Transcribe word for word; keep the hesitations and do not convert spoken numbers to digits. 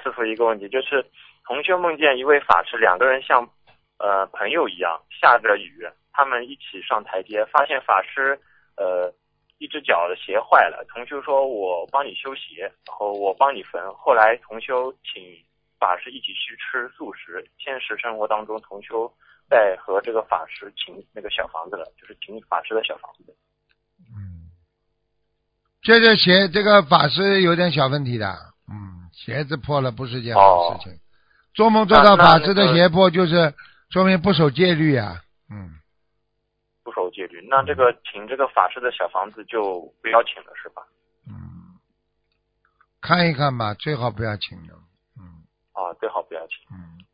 师傅一个问题，就是同修梦见一位法师，两个人像呃朋友一样，下着雨，他们一起上台阶，发现法师呃一只脚的鞋坏了，同修说我帮你修鞋，然后我帮你缝，后来同修请法师一起去吃素食。现实生活当中，同修在和这个法师请那个小房子了，就是请法师的小房子。 嗯，这个鞋这个法师有点小问题的，嗯，鞋子破了不是件好事情。哦、做梦做到法师的鞋破，就是说明不守戒律啊，嗯。 不守戒律，那这个请这个法师的小房子就不要请了是吧？ 嗯，看一看吧，最好不要请了。嗯。 啊，最好不要请。 嗯。